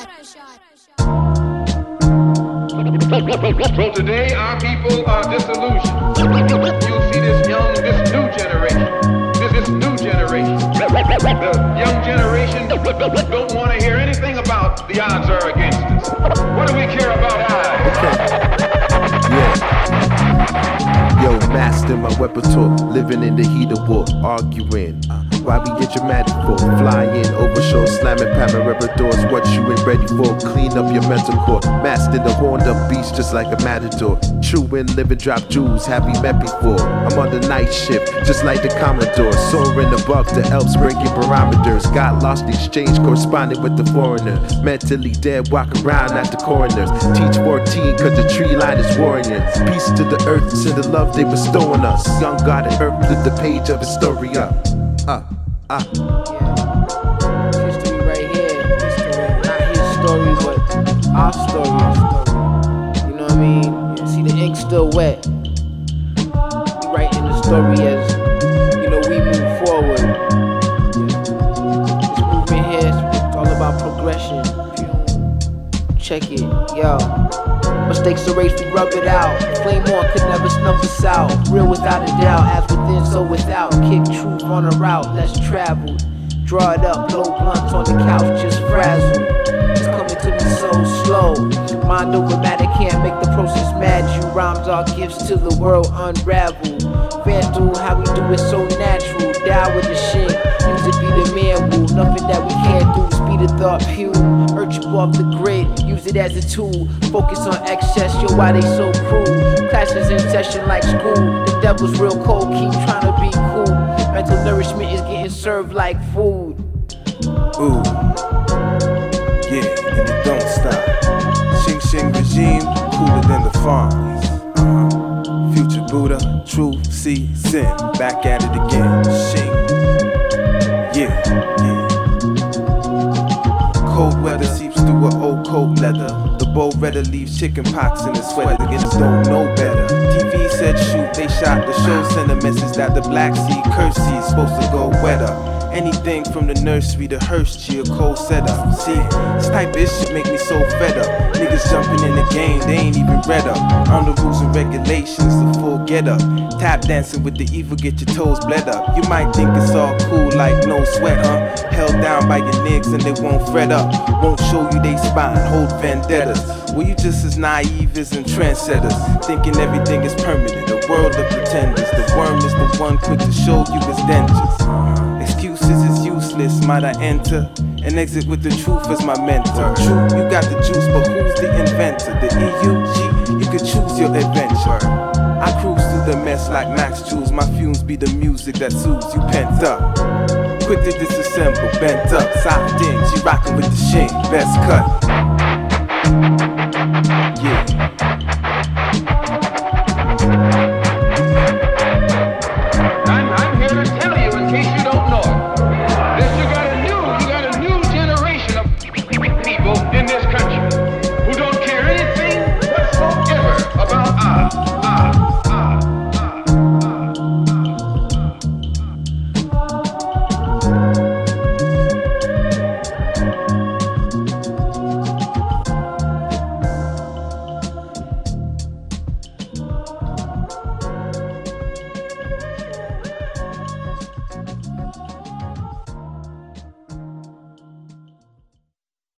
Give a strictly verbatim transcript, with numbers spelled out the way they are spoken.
So today our people are disillusioned. You see this young, this new generation, this, this new generation. The young generation don't want to hear anything about the odds are against us. What do we care about odds? Okay. Yeah. Yo, master my repertoire, living in the heat of war, arguing. Why we get dramatic for? Flying over shores, slamming panorama doors. What you ain't ready for? Clean up your mental core. Master the horned up beast just like a matador. True and living drop jewels, happy met before. I'm on the night shift, just like the Commodore. Soaring above the Alps, breaking barometers. Got lost exchange, corresponding with the foreigner. Mentally dead, walk around at the corners. Teach fourteen, cause the tree line is warrior. Peace to the earth, to the love they bestow on us. Young God and earth, flip the page of his story up. Uh, uh. Yeah. History right here. History. Not his story, but our story. You know what I mean? Yeah. See, the ink's still wet. We writing the story as, you know, we move forward. Yeah. This movement here is all about progression. Check it, yo. Mistakes erased, we rub it out. Flame on could never snuff us out. Real without a doubt, as within, so without. Kick truth on a route, less traveled. Draw it up, blow blunts on the couch, just frazzled. It's coming to me so slow. Mind over matter can't make the process mad. You rhymes are gifts to the world unravel. Vandal, how we do it so natural. Die with the shit, use it be the man rule. Nothing that we can't do, speed of thought, pew. Urge you off the grid, use it as a tool. Focus on excess, yo, why they so cruel? Classes in session like school. The devil's real cold, keep trying to be cool. Mental nourishment is getting served like food. Ooh, yeah, and it don't stop. Xing Xing regime, cooler than the farms. Uh-huh. Future Buddha, truth, see, sin. Back at it again. Xing. Yeah, yeah. Cold weather seeps through an old coat leather. The bow redder leaves chicken pox in his sweater. Niggas don't know better. T V said shoot, they shot. The show sent a message that the Black Sea curse sea is supposed to go wetter. Anything from the nursery to Hershey, a cold setup. See, this type of shit make me so fed up. Niggas jumping in the game, they ain't even read up on the rules and regulations, the full get up. Tap dancing with the evil, get your toes bled up. You might think it's all cool like no sweat, huh? Held down by your niggas and they won't fret up. Won't show you they spine, hold vendettas. Well, you just as naive as in trendsetters, thinking everything is permanent, a world of pretenders. The worm is the one quick to show you his dentures. Excuses is useless, might I enter and exit with the truth as my mentor. True, you got the juice, but who's the inventor? The E U G, you could choose your adventure. I cruise through the mess like Max Jules. My fumes be the music that soothes you pent up. Quick to disassemble, bent up, soft things. You rockin' with the sheen, best cut.